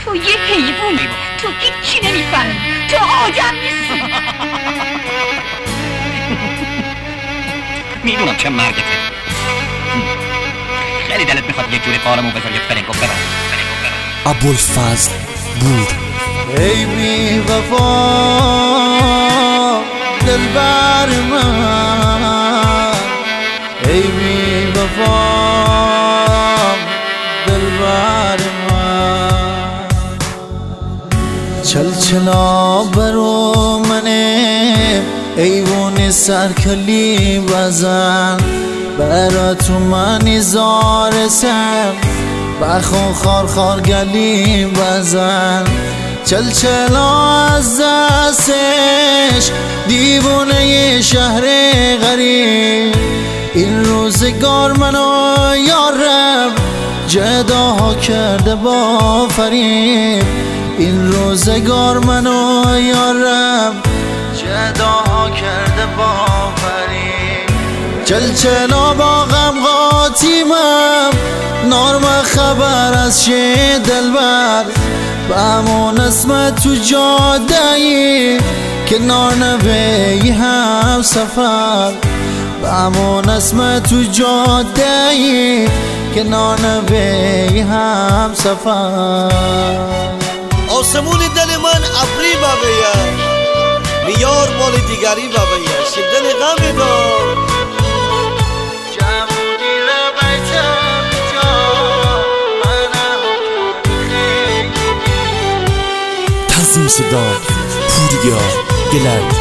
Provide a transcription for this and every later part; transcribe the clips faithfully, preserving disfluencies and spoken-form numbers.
تو یه حیوونی، تو هیچی نمیفهمی، تو آدم نیستی. میدونم چه مرگته، خیلی دلت میخواد یه جوری قارمو بذاری فرنگو برام. ابوالفضل بور. ای بی وفا دلبر من، ای بی وفا دلبر من، چلچلا برو منه ایوون سرکلی بزن، برا تو منی زارسم بخون خار خار گلی بزن، چلچلا از دستش دیوونه شهر غریب، این روزگار منو یارم جداها کرده با فریب، این روزگار منو یارم جداها کرده با فریب، چلچلا با غم قاطیمم نارم خبر از شه دلبر، با همون اسمت تو جادهی کنار نوی هم سفر، با همون اسمت تو جادهی کنار نوی هم سفر. آسمون دل من ابری بابیه، میار مال دیگری بابیه، شدن غم دار تنظیم صدا پوریا گلد.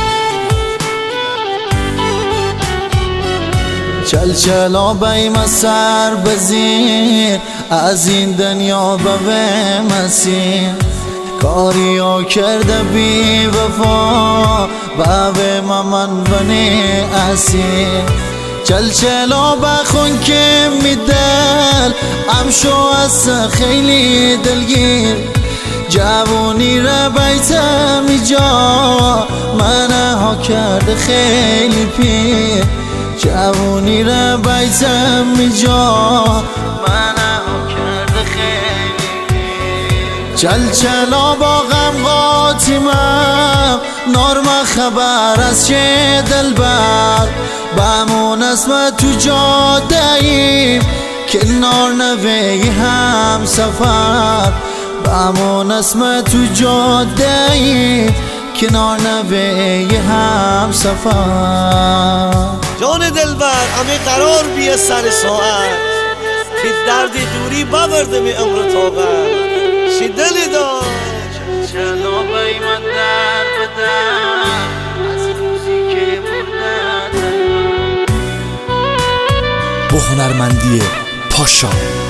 چلچلا بیم سر بزیر از این دنیا به مسیر، کاریا کرده بی وفا به من بنی اسیر، چلچلا بخون که میدل امشو از خیلی دلگیر، جوانی را بیتم ایجا منه ها کرده خیلی پیر، جوانی را بیتم ایجا منه ها کرده خیلی پیر، چلچلا با غم قاطیمم نارم خبر از چه دلبر، بمون اسمت تو جادهیم کنار نوی هم سفر، بمون اسمت تو جادهی کنار نوی هم سفر. جان دلبر همه قرار بیه سر ساعت، که درد دوری باورده می امر طاقت، شی دلی دار چلچلا بی من در بدن از روزی که بردن، با هنرمندی پاشا.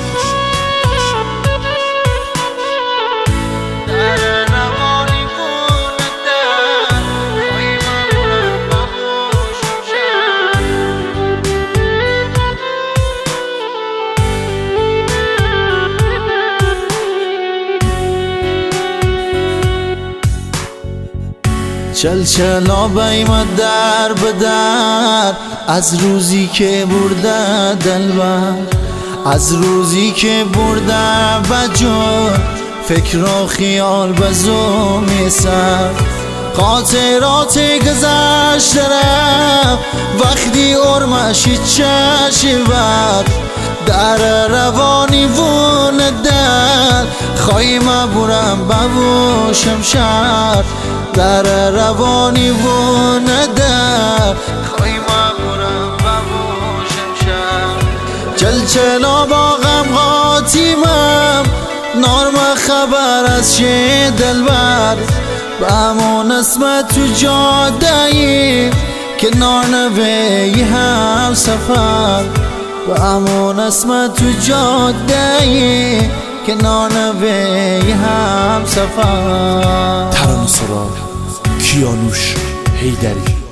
چلچلا بیم در بدر از روزی که برده دلبر، از روزی که برده بجور فکر و خیال بزو میسر، خاطرات گذشته رفت وقتی ارمشی چشی بر، در روانی وون دل خواهیم برم ببو شمشر، در روانی وون دل خواهیم برم ببو شمشر، چلچلا با غم قاطیمم نارم خبر از شه دلبر، بمون اسمت تو جادهی کنار نوی هم سفر، بمون اسمت تو جادهی کنار نوی هم سفر. ترانه سرا کیانوش حیدری.